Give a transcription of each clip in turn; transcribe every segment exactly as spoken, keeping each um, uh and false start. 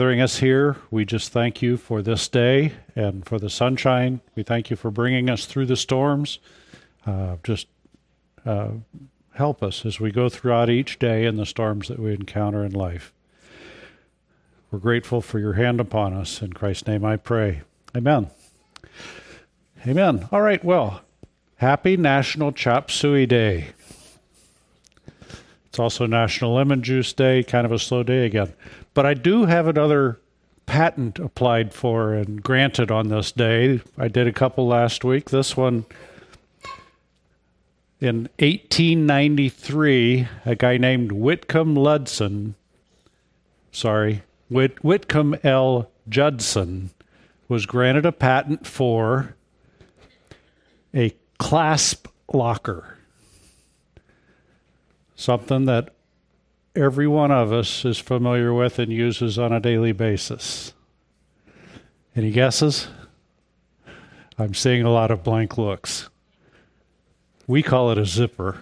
gathering us here. We just thank you for this day and for the sunshine. We thank you for bringing us through the storms. Uh, just uh, help us as we go throughout each day and the storms that we encounter in life. We're grateful for your hand upon us. In Christ's name I pray. Amen. Amen. All right, well, happy National Chop Suey Day. It's also National Lemon Juice Day, kind of a slow day again. But I do have another patent applied for and granted on this day. I did a couple last week. This one, in eighteen ninety-three, a guy named Whitcomb Ludson, sorry, Whit- Whitcomb L. Judson, was granted a patent for a clasp locker. Something that every one of us is familiar with and uses on a daily basis. Any guesses? I'm seeing a lot of blank looks. We call it a zipper.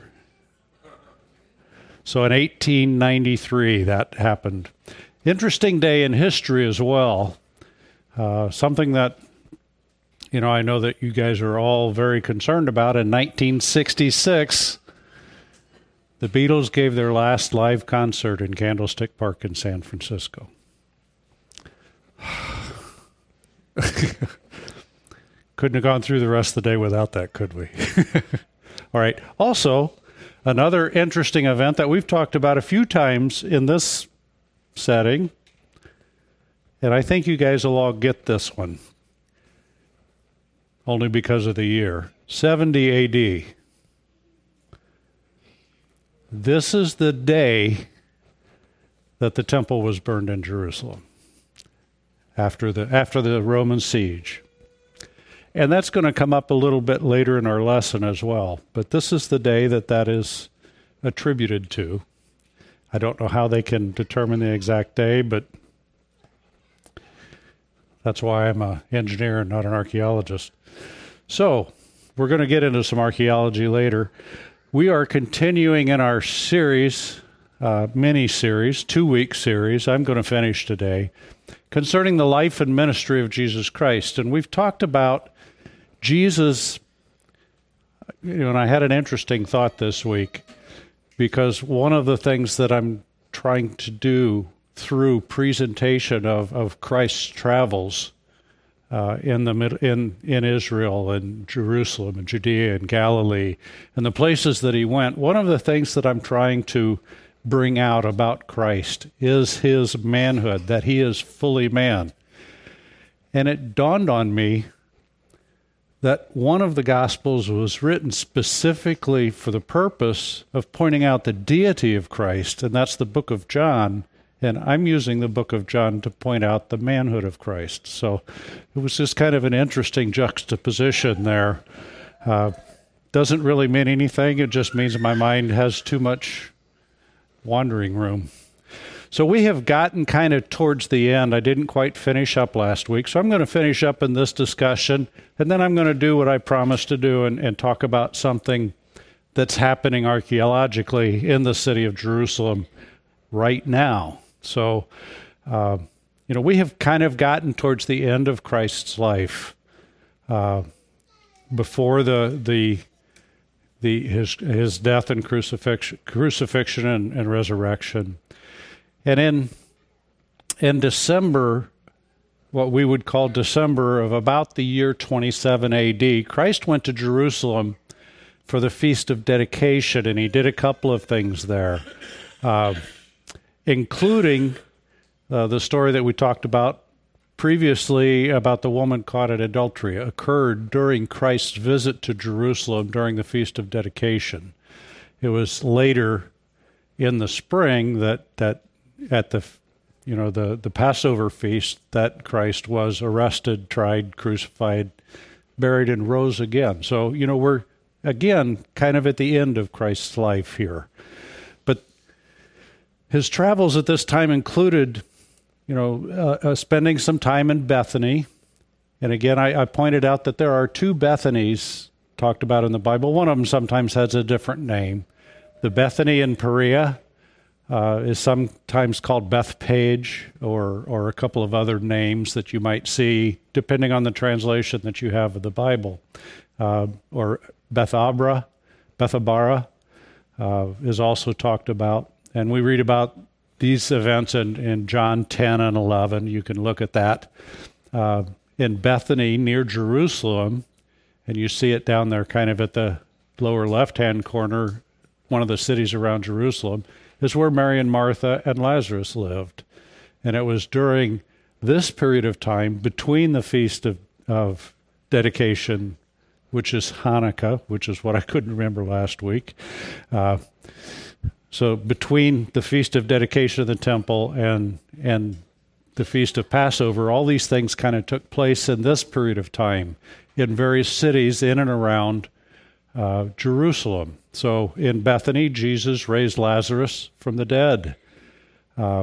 So in eighteen ninety-three, that happened. Interesting day in history as well. Uh, something that, you know, I know that you guys are all very concerned about. In nineteen sixty-six, the Beatles gave their last live concert in Candlestick Park in San Francisco. Couldn't have gone through the rest of the day without that, could we? All right. Also, another interesting event that we've talked about a few times in this setting, and I think you guys will all get this one, only because of the year. seventy A D. This is the day that the temple was burned in Jerusalem after the after the Roman siege. And that's going to come up a little bit later in our lesson as well. But this is the day that that is attributed to. I don't know how they can determine the exact day, but that's why I'm an engineer and not an archaeologist. So we're going to get into some archaeology later. We are continuing in our series, uh, mini-series, two-week series. I'm going to finish today, concerning the life and ministry of Jesus Christ. And we've talked about Jesus, you know, and I had an interesting thought this week, because one of the things that I'm trying to do through presentation of, of Christ's travels Uh, in the mid, in in Israel and Jerusalem and Judea and Galilee and the places that he went, one of the things that I'm trying to bring out about Christ is his manhood, that he is fully man. And it dawned on me that one of the Gospels was written specifically for the purpose of pointing out the deity of Christ, and that's the book of John. And I'm using the book of John to point out the manhood of Christ. So it was just kind of an interesting juxtaposition there. Uh, doesn't really mean anything. It just means my mind has too much wandering room. So we have gotten kind of towards the end. I didn't quite finish up last week. So I'm going to finish up in this discussion. And then I'm going to do what I promised to do and, and talk about something that's happening archaeologically in the city of Jerusalem right now. So, uh, you know, we have kind of gotten towards the end of Christ's life, uh, before the the the his his death and crucifixion, crucifixion and, and resurrection, and in in December, what we would call December of about the year twenty-seven A D, Christ went to Jerusalem for the Feast of Dedication, and he did a couple of things there. Uh, including uh, the story that we talked about previously about the woman caught in adultery, occurred during Christ's visit to Jerusalem during the Feast of Dedication. It was later in the spring that, that at the, you know, the, the Passover feast that Christ was arrested, tried, crucified, buried, and rose again. So, you know, we're, again, kind of at the end of Christ's life here. His travels at this time included, you know, uh, uh, spending some time in Bethany. And again, I, I pointed out that there are two Bethanies talked about in the Bible. One of them sometimes has a different name. The Bethany in Perea, uh, is sometimes called Bethpage, or or a couple of other names that you might see depending on the translation that you have of the Bible. Uh, or Bethabara, Bethabara uh, is also talked about. And we read about these events in, in John ten and eleven. You can look at that. Uh, in Bethany, near Jerusalem, and you see it down there kind of at the lower left-hand corner, one of the cities around Jerusalem, is where Mary and Martha and Lazarus lived. And it was during this period of time between the Feast of, of Dedication, which is Hanukkah, which is what I couldn't remember last week. Uh, so between the Feast of Dedication of the Temple and and the Feast of Passover, all these things kind of took place in this period of time in various cities in and around uh, Jerusalem. So in Bethany, Jesus raised Lazarus from the dead. Uh,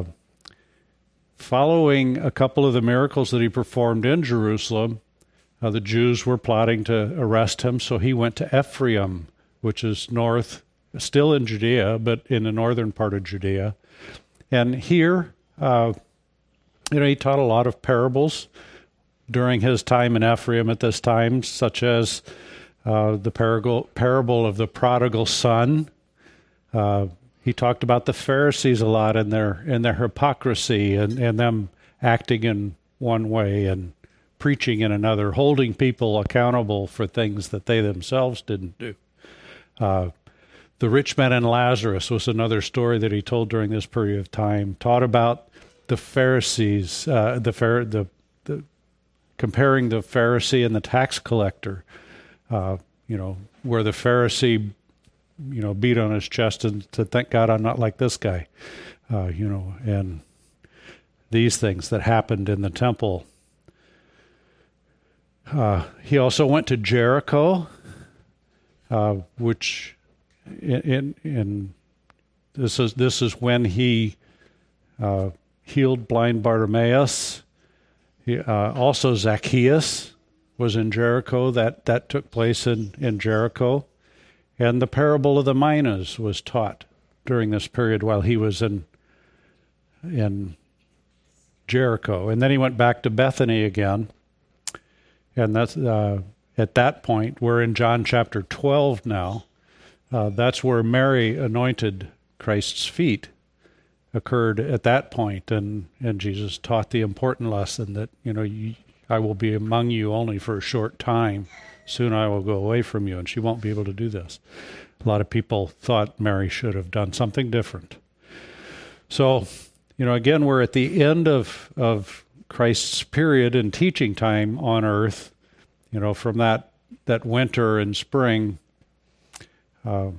following a couple of the miracles that he performed in Jerusalem, uh, the Jews were plotting to arrest him, so he went to Ephraim, which is north, still in Judea, but in the northern part of Judea. And here, uh, you know, he taught a lot of parables during his time in Ephraim at this time, such as uh, the parable, parable of the prodigal son. Uh, he talked about the Pharisees a lot in their in their hypocrisy and, and them acting in one way and preaching in another, holding people accountable for things that they themselves didn't do. Uh, the rich man and Lazarus was another story that he told during this period of time, taught about the Pharisees, uh, the, the the comparing the Pharisee and the tax collector, uh, you know, where the Pharisee, you know, beat on his chest and said, "Thank God I'm not like this guy," uh, you know, and these things that happened in the temple. Uh, he also went to Jericho, uh, which in, in in this is this is when he uh, healed blind Bartimaeus. He, uh, also Zacchaeus was in Jericho. That that took place in, in Jericho. And the parable of the minas was taught during this period while he was in in Jericho. And then he went back to Bethany again. And that's uh, at that point, we're in John chapter twelve now. Uh, that's where Mary anointed Christ's feet. Occurred at that point, and, and Jesus taught the important lesson that, you know, you, I will be among you only for a short time. Soon I will go away from you, and she won't be able to do this. A lot of people thought Mary should have done something different. So, you know, again, we're at the end of of Christ's period and teaching time on earth, you know, from that, that winter and spring. Um,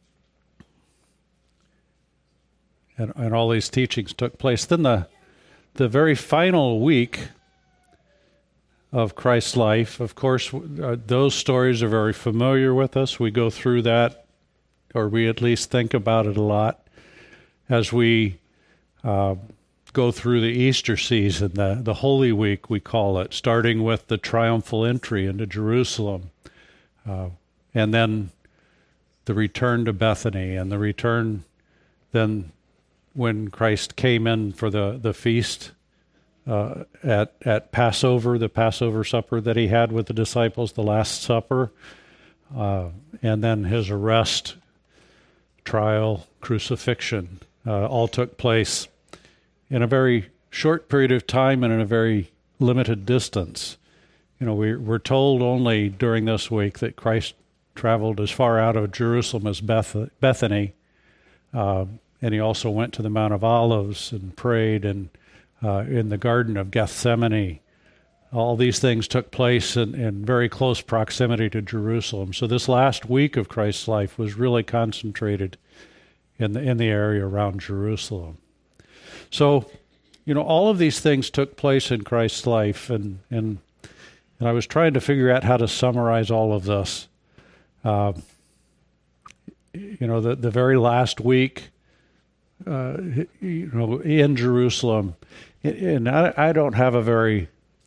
And, and all these teachings took place. Then the the very final week of Christ's life, of course, uh, those stories are very familiar with us. We go through that, or we at least think about it a lot as we uh, go through the Easter season, the, the Holy Week, we call it, starting with the triumphal entry into Jerusalem, uh, and then the return to Bethany, and the return then when Christ came in for the, the feast uh, at at Passover, the Passover supper that he had with the disciples, the Last Supper, uh, and then his arrest, trial, crucifixion, uh, all took place in a very short period of time and in a very limited distance. You know, we, we're told only during this week that Christ traveled as far out of Jerusalem as Beth, Bethany, uh, and he also went to the Mount of Olives and prayed and uh, in the Garden of Gethsemane. All these things took place in, in very close proximity to Jerusalem. So this last week of Christ's life was really concentrated in the in the area around Jerusalem. So, you know, all of these things took place in Christ's life, and and, and I was trying to figure out how to summarize all of this. Uh, you know, the, the very last week, Uh, you know, in Jerusalem, and I, I don't have a very,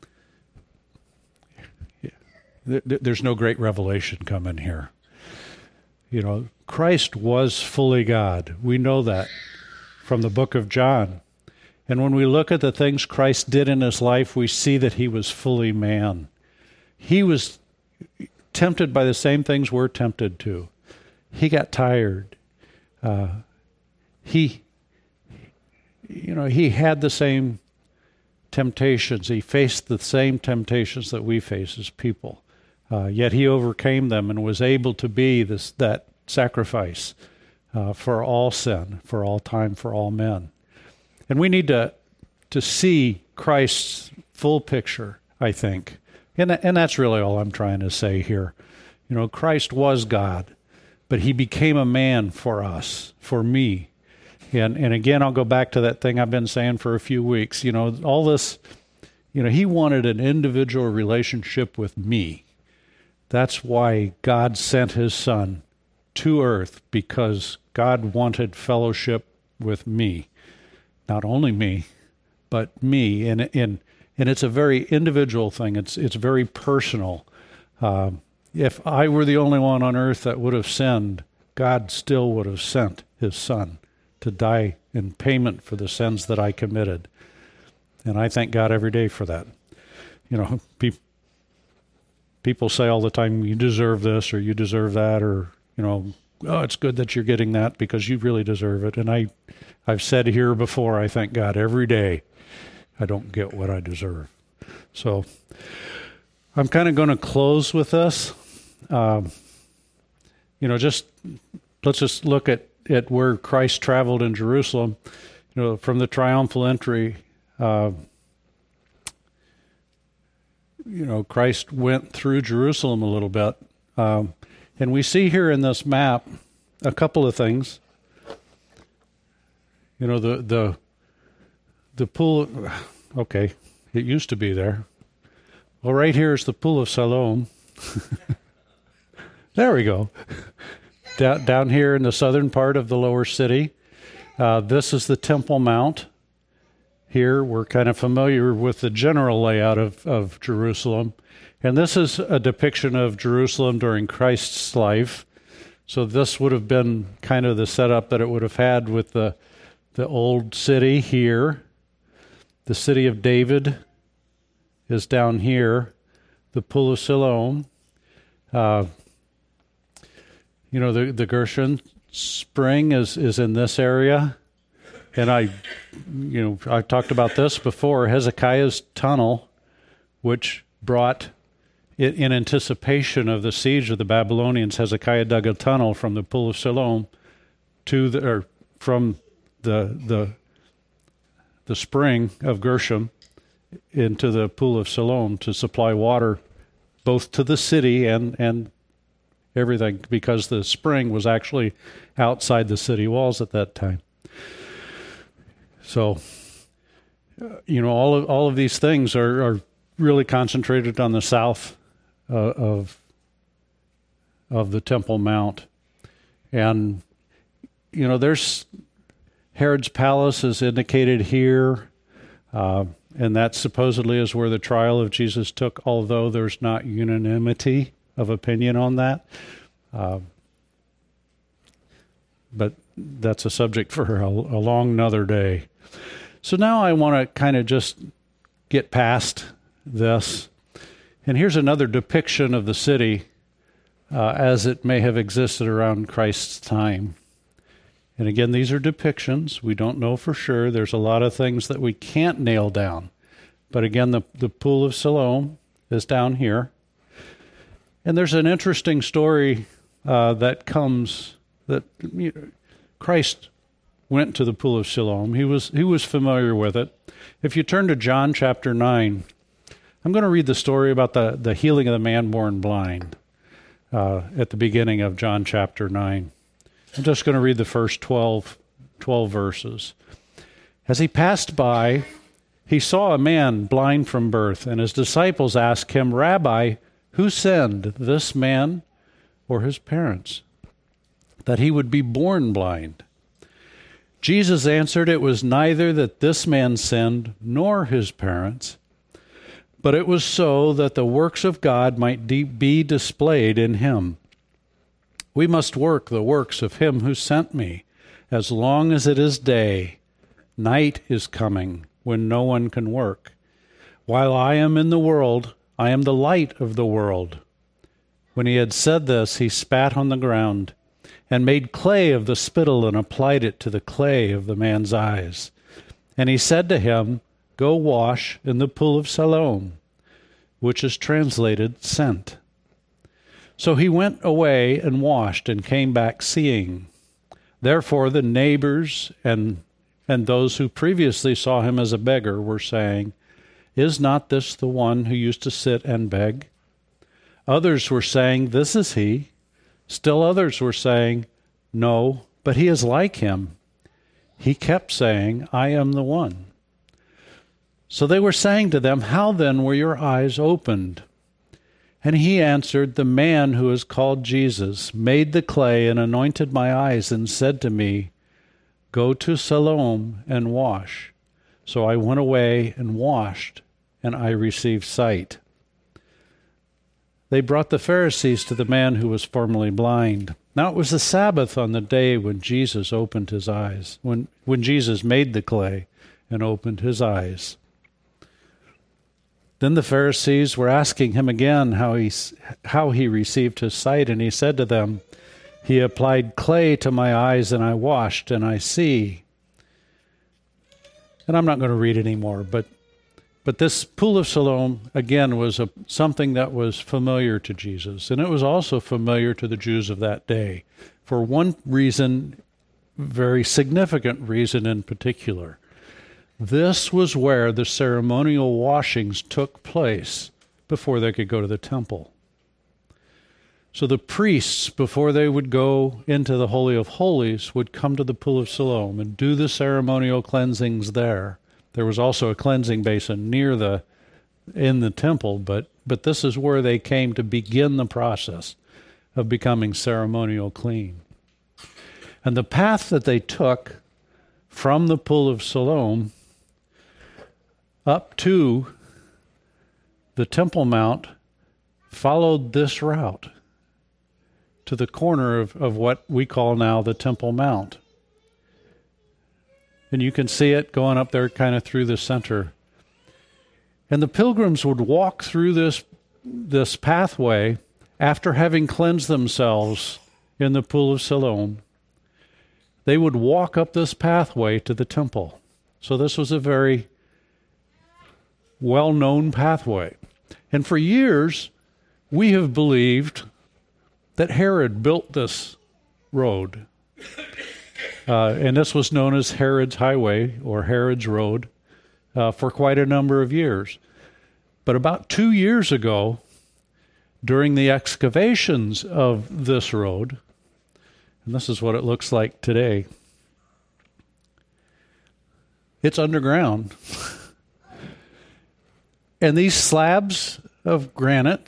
there's no great revelation coming here. You know, Christ was fully God. We know that from the book of John. And when we look at the things Christ did in his life, we see that he was fully man. He was tempted by the same things we're tempted to. He got tired. Uh, he, you know, he had the same temptations. He faced the same temptations that we face as people. Uh, yet he overcame them and was able to be this that sacrifice uh, for all sin, for all time, for all men. And we need to to see Christ's full picture, I think. And, and that's really all I'm trying to say here. You know, Christ was God, but he became a man for us, for me. And and again, I'll go back to that thing I've been saying for a few weeks. You know, all this, you know, he wanted an individual relationship with me. That's why God sent his son to earth, because God wanted fellowship with me. Not only me, but me. And, and, and it's a very individual thing. It's, it's very personal. Uh, if I were the only one on earth that would have sinned, God still would have sent his son to die in payment for the sins that I committed. And I thank God every day for that. You know, pe- people say all the time, you deserve this or you deserve that, or, you know, oh, it's good that you're getting that because you really deserve it. And I, I've said here before, I thank God every day I don't get what I deserve. So I'm kind of going to close with this. Um, you know, just let's just look at, at where Christ traveled in Jerusalem. You know, from the triumphal entry, uh, you know, Christ went through Jerusalem a little bit. Um, and we see here in this map a couple of things. You know, the the the pool, okay, it used to be there. Well, right here is the Pool of Siloam. There we go. Down, down here in the southern part of the lower city. Uh, this is the Temple Mount. Here, we're kind of familiar with the general layout of, of Jerusalem. And this is a depiction of Jerusalem during Christ's life. So this would have been kind of the setup that it would have had with the the old city here. The city of David is down here. The Pool of Siloam. Uh, you know, the, the Gershon Spring is, is in this area. And I, you know, I've talked about this before. Hezekiah's tunnel, which brought, it, in anticipation of the siege of the Babylonians, Hezekiah dug a tunnel from the Pool of Siloam to the, or from the the the spring of Gershom into the Pool of Siloam to supply water both to the city and, and everything, because the spring was actually outside the city walls at that time. So, you know, all of all of these things are, are really concentrated on the south uh, of of the Temple Mount. And, you know, there's Herod's palace is indicated here, uh, and that supposedly is where the trial of Jesus took, although there's not unanimity of opinion on that. Uh, but that's a subject for a, a long another day. So now I want to kind of just get past this. And here's another depiction of the city uh, as it may have existed around Christ's time. And again, these are depictions. We don't know for sure. There's a lot of things that we can't nail down. But again, the, the Pool of Siloam is down here. And there's an interesting story uh, that comes that you know, Christ went to the Pool of Siloam. He was he was familiar with it. If you turn to John chapter nine, I'm going to read the story about the, the healing of the man born blind uh, at the beginning of John chapter nine. I'm just going to read the first twelve, twelve verses. As he passed by, he saw a man blind from birth, and his disciples asked him, "Rabbi, who sinned, this man or his parents, that he would be born blind?" Jesus answered, "It was neither that this man sinned nor his parents, but it was so that the works of God might de- be displayed in him. We must work the works of him who sent me As long as it is day, night is coming when no one can work. While I am in the world, I am the light of the world." When he had said this, he spat on the ground and made clay of the spittle and applied it to the clay of the man's eyes. And he said to him, "Go wash in the pool of Siloam," which is translated sent. So he went away and washed and came back seeing. Therefore the neighbors and and those who previously saw him as a beggar were saying, "Is not this the one who used to sit and beg?" Others were saying, "This is he." Still others were saying, "No, but he is like him." He kept saying, "I am the one." So they were saying to them, "How then were your eyes opened?" And he answered, "The man who is called Jesus made the clay and anointed my eyes and said to me, 'Go to Siloam and wash.' So I went away and washed, and I received sight." They brought the Pharisees to the man who was formerly blind. Now it was the Sabbath on the day when Jesus opened his eyes, when, when Jesus made the clay and opened his eyes. Then the Pharisees were asking him again how he, how he received his sight, and he said to them, "He applied clay to my eyes, and I washed, and I see." And I'm not going to read anymore, but But this pool of Siloam, again, was a, something that was familiar to Jesus, and it was also familiar to the Jews of that day, for one reason, very significant reason in particular. This was where the ceremonial washings took place before they could go to the temple. So the priests, before they would go into the Holy of Holies, would come to the pool of Siloam and do the ceremonial cleansings there. There was also a cleansing basin near the, in the temple, but, but this is where they came to begin the process of becoming ceremonial clean. And the path that they took from the pool of Siloam up to the Temple Mount followed this route to the corner of, of what we call now the Temple Mount. And you can see it going up there kind of through the center. And the pilgrims would walk through this, this pathway after having cleansed themselves in the pool of Siloam. They would walk up this pathway to the temple. So this was a very well-known pathway. And for years, we have believed that Herod built this road. Uh, and this was known as Herod's Highway or Herod's Road uh, for quite a number of years. But about two years ago, during the excavations of this road, and this is what it looks like today, it's underground. And these slabs of granite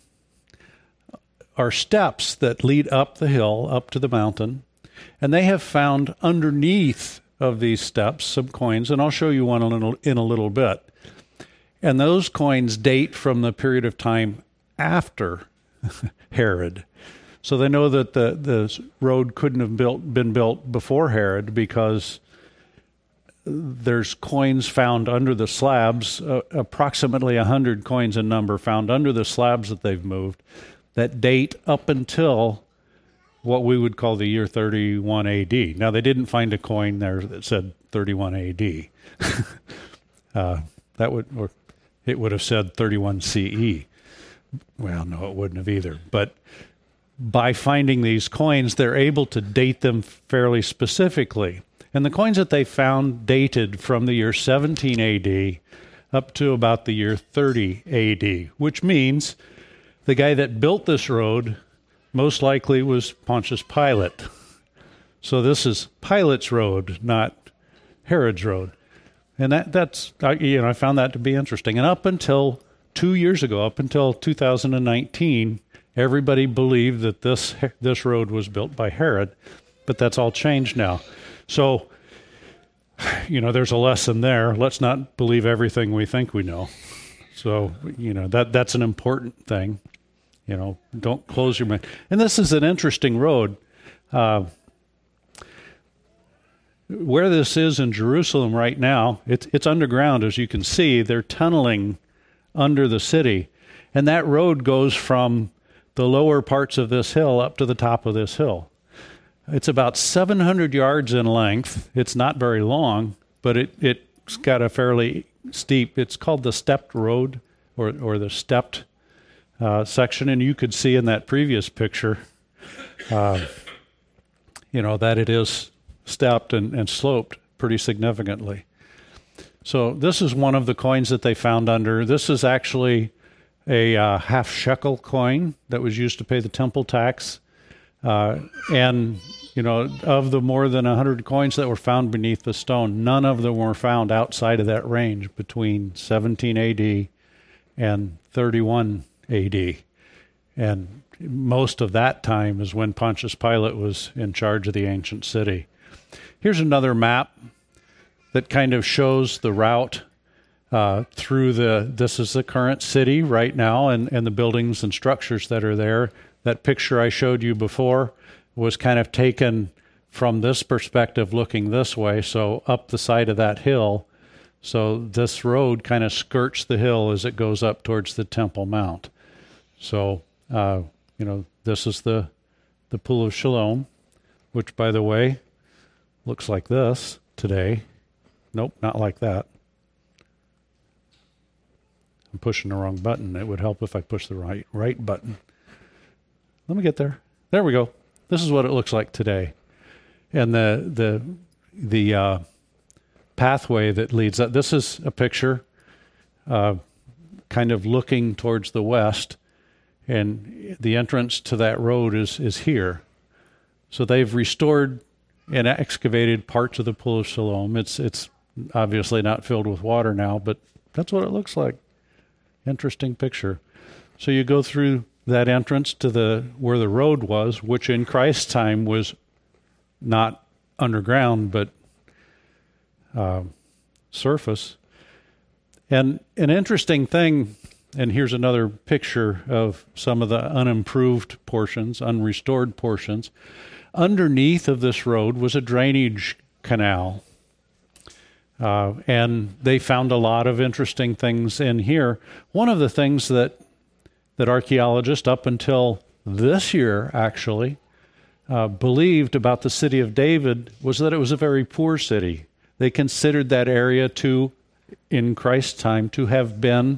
are steps that lead up the hill, up to the mountain. And they have found underneath of these steps some coins, and I'll show you one in a, in a little bit. And those coins date from the period of time after Herod. So they know that the, the road couldn't have built, been built before Herod, because there's coins found under the slabs, uh, approximately one hundred coins in number found under the slabs that they've moved, that date up until what we would call the year thirty-one A D. Now, they didn't find a coin there that said thirty-one A D. uh, that would, or it would have said thirty-one C E. Well, no, it wouldn't have either. But by finding these coins, they're able to date them fairly specifically. And the coins that they found dated from the year seventeen A D up to about the year thirty A D, which means the guy that built this road most likely was Pontius Pilate. So this is Pilate's road, not Herod's road. And that that's, you know, I found that to be interesting. And up until two years ago, up until two thousand nineteen, everybody believed that this this road was built by Herod, but that's all changed now. So, you know, there's a lesson there. Let's not believe everything we think we know. So, you know, that that's an important thing. You know, don't close your mind. And this is an interesting road. Uh, where this is in Jerusalem right now, it's, it's underground, as you can see. They're tunneling under the city. And that road goes from the lower parts of this hill up to the top of this hill. It's about seven hundred yards in length. It's not very long, but it, it's got a fairly steep, it's called the stepped road, or, or the stepped uh, section. And you could see in that previous picture, uh, you know, that it is stepped and, and sloped pretty significantly. So this is one of the coins that they found under. This is actually a uh, half shekel coin that was used to pay the temple tax. Uh, and, you know, of the more than one hundred coins that were found beneath the stone, none of them were found outside of that range between seventeen A D and thirty-one A D. And most of that time is when Pontius Pilate was in charge of the ancient city. Here's another map that kind of shows the route uh, through the, this is the current city right now, and, and the buildings and structures that are there. That picture I showed you before was kind of taken from this perspective, looking this way, so up the side of that hill. So this road kind of skirts the hill as it goes up towards the Temple Mount. So, uh, you know, this is the, the Pool of Siloam, which, by the way, looks like this today. Nope, not like that. I'm pushing the wrong button. It would help if I push the right right button. Let me get there. There we go. This is what it looks like today. And the the the uh, pathway that leads up. This is a picture uh, kind of looking towards the west, and the entrance to that road is is here. So they've restored and excavated parts of the Pool of Siloam. It's it's obviously not filled with water now, but that's what it looks like. Interesting picture. So you go through that entrance to the where the road was, which in Christ's time was not underground, but uh, surface. And an interesting thing, and here's another picture of some of the unimproved portions, unrestored portions. Underneath of this road was a drainage canal. Uh, and they found a lot of interesting things in here. One of the things that that archaeologists, up until this year actually, uh, believed about the city of David was that it was a very poor city. They considered that area to, in Christ's time, to have been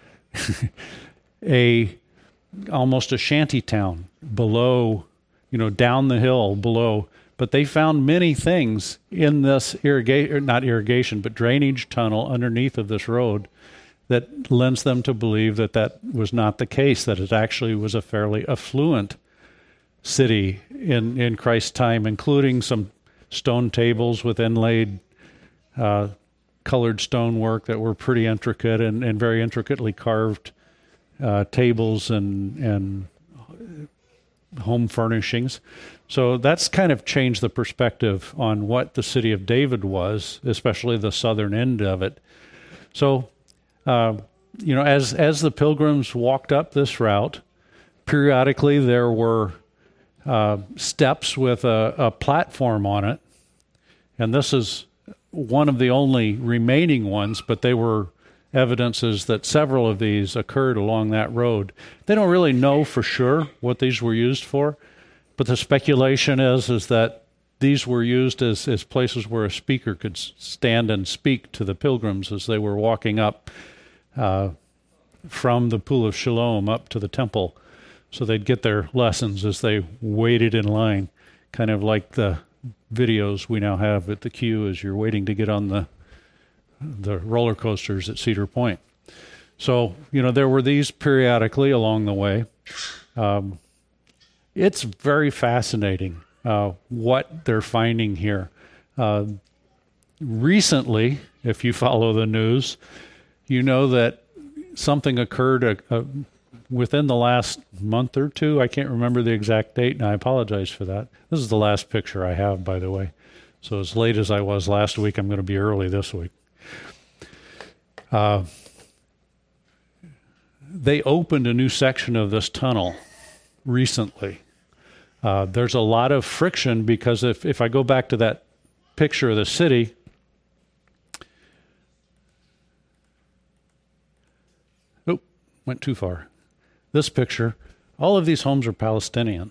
a almost a shanty town below, you know, down the hill below. But they found many things in this irrigation, not irrigation, but drainage tunnel underneath of this road that lends them to believe that that was not the case, that it actually was a fairly affluent city in, in Christ's time, including some stone tables with inlaid uh, colored stonework that were pretty intricate and, and very intricately carved uh, tables and, and home furnishings. So that's kind of changed the perspective on what the city of David was, especially the southern end of it. So, uh, you know, as as the pilgrims walked up this route, periodically there were uh, steps with a, a platform on it. And this is one of the only remaining ones, but they were evidences that several of these occurred along that road. They don't really know for sure what these were used for, but the speculation is is that these were used as, as places where a speaker could stand and speak to the pilgrims as they were walking up uh, from the Pool of Siloam up to the temple. So they'd get their lessons as they waited in line, kind of like the videos we now have at the queue as you're waiting to get on the the roller coasters at Cedar Point. So, you know, there were these periodically along the way. Um, it's very fascinating uh, what they're finding here. Uh, recently, if you follow the news, you know that something occurred a, a, within the last month or two. I can't remember the exact date, and I apologize for that. This is the last picture I have, by the way. So as late as I was last week, I'm going to be early this week. Uh, they opened a new section of this tunnel recently. Uh, there's a lot of friction because if, if I go back to that picture of the city. Oh, went too far. This picture, all of these homes are Palestinian.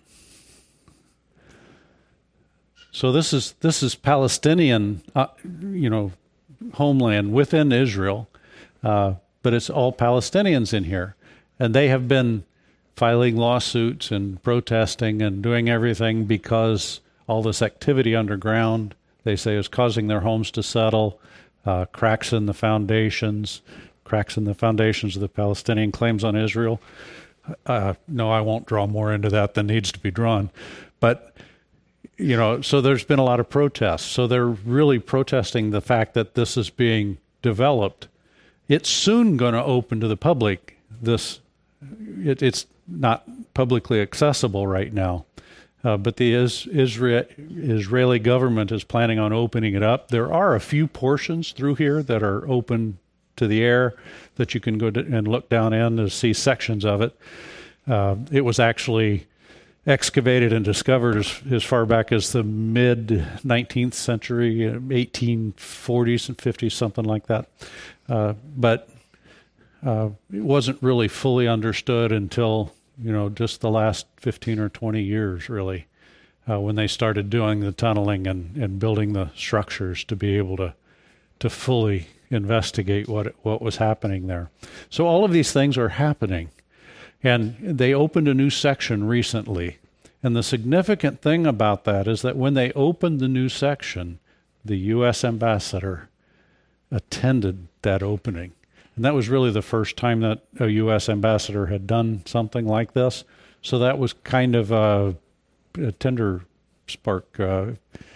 So this is this is Palestinian, uh, you know, homeland within Israel, uh, but it's all Palestinians in here, and they have been filing lawsuits and protesting and doing everything because all this activity underground, they say, is causing their homes to settle, uh, cracks in the foundations, cracks in the foundations of the Palestinian claims on Israel. Uh, no, I won't draw more into that than needs to be drawn, but. You know, so there's been a lot of protests. So they're really protesting the fact that this is being developed. It's soon going to open to the public. This, it, it's not publicly accessible right now, uh, but the is, Israel, Israeli government is planning on opening it up. There are a few portions through here that are open to the air that you can go to and look down in to see sections of it. Uh, it was actually excavated and discovered as, as far back as the mid-nineteenth century, eighteen forties and fifties, something like that. Uh, but uh, it wasn't really fully understood until, you know, just the last fifteen or twenty years, really, uh, when they started doing the tunneling and, and building the structures to be able to to fully investigate what what was happening there. So all of these things are happening. And they opened a new section recently. And the significant thing about that is that when they opened the new section, the U S ambassador attended that opening. And that was really the first time that a U S ambassador had done something like this. So that was kind of a, a tender spark, uh,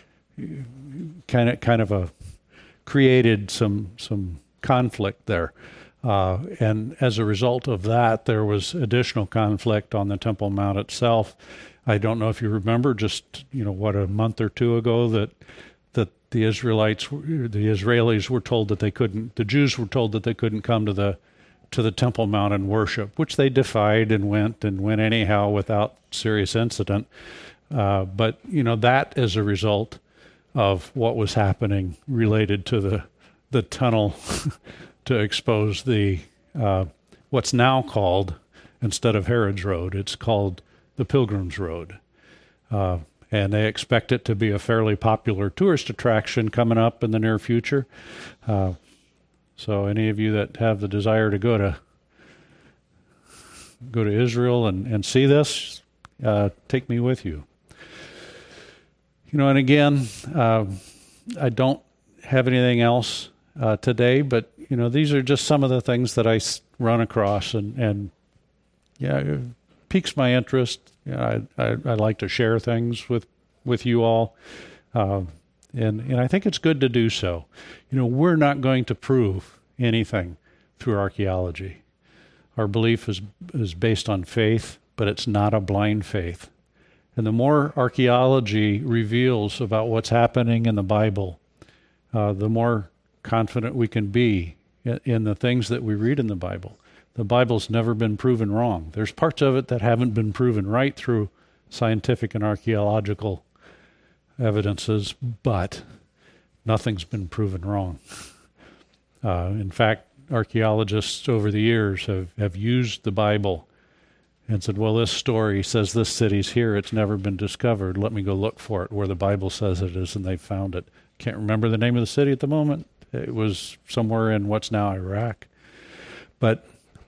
kind of kind of a created some some conflict there. Uh, and as a result of that, there was additional conflict on the Temple Mount itself. I don't know if you remember, just you know what, a month or two ago, that that the Israelites, the Israelis, were told that they couldn't. The Jews were told that they couldn't come to the to the Temple Mount and worship, which they defied and went and went anyhow without serious incident. Uh, but you know that as a result of what was happening related to the the tunnel. To expose the uh, what's now called, instead of Herod's Road, it's called the Pilgrim's Road. Uh, and they expect it to be a fairly popular tourist attraction coming up in the near future. Uh, so any of you that have the desire to go to go to Israel and, and see this, uh, take me with you. You know, and again, uh, I don't have anything else uh, today, but you know, these are just some of the things that I run across, and, and yeah, it piques my interest. You know, I, I I like to share things with with you all, uh, and and I think it's good to do so. You know, we're not going to prove anything through archaeology. Our belief is is based on faith, but it's not a blind faith. And the more archaeology reveals about what's happening in the Bible, uh, the more confident we can be in the things that we read in the Bible. The Bible's never been proven wrong. There's parts of it that haven't been proven right through scientific and archaeological evidences, but nothing's been proven wrong. Uh, in fact, archaeologists over the years have, have used the Bible and said, well, this story says this city's here. It's never been discovered. Let me go look for it where the Bible says it is, and they found it. Can't remember the name of the city at the moment. It was somewhere in what's now Iraq. But,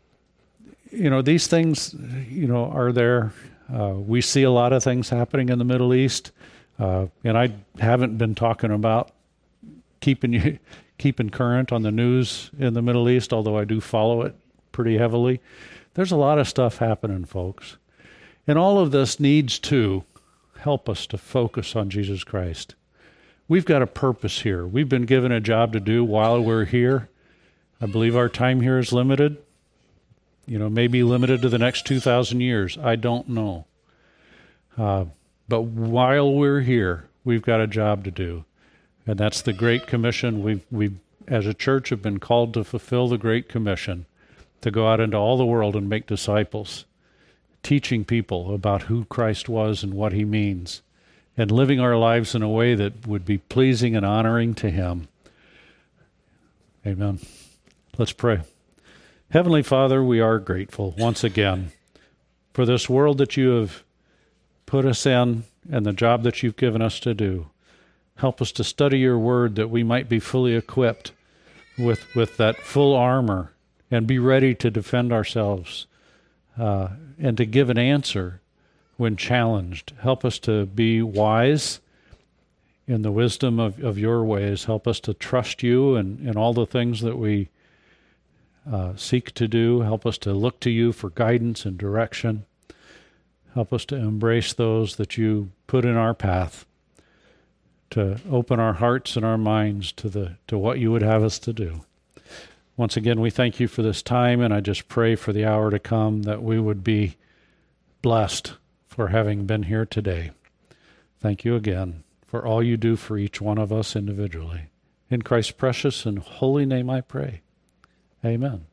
you know, these things, you know, are there. Uh, we see a lot of things happening in the Middle East. Uh, and I haven't been talking about keeping you, keeping current on the news in the Middle East, although I do follow it pretty heavily. There's a lot of stuff happening, folks. And all of this needs to help us to focus on Jesus Christ. We've got a purpose here. We've been given a job to do while we're here. I believe our time here is limited. You know, maybe limited to the next two thousand years. I don't know. Uh, but while we're here, we've got a job to do. And that's the Great Commission. We've, we've, as a church, have been called to fulfill the Great Commission, to go out into all the world and make disciples, teaching people about who Christ was and what he means, and living our lives in a way that would be pleasing and honoring to Him. Amen. Let's pray. Heavenly Father, we are grateful once again for this world that you have put us in and the job that you've given us to do. Help us to study your word that we might be fully equipped with, with that full armor and be ready to defend ourselves uh, and to give an answer when challenged. Help us to be wise in the wisdom of, of your ways. Help us to trust you in, in all the things that we uh, seek to do. Help us to look to you for guidance and direction. Help us to embrace those that you put in our path, to open our hearts and our minds to the to what you would have us to do. Once again, we thank you for this time, and I just pray for the hour to come that we would be blessed for having been here today. Thank you again for all you do for each one of us individually. In Christ's precious and holy name I pray. Amen.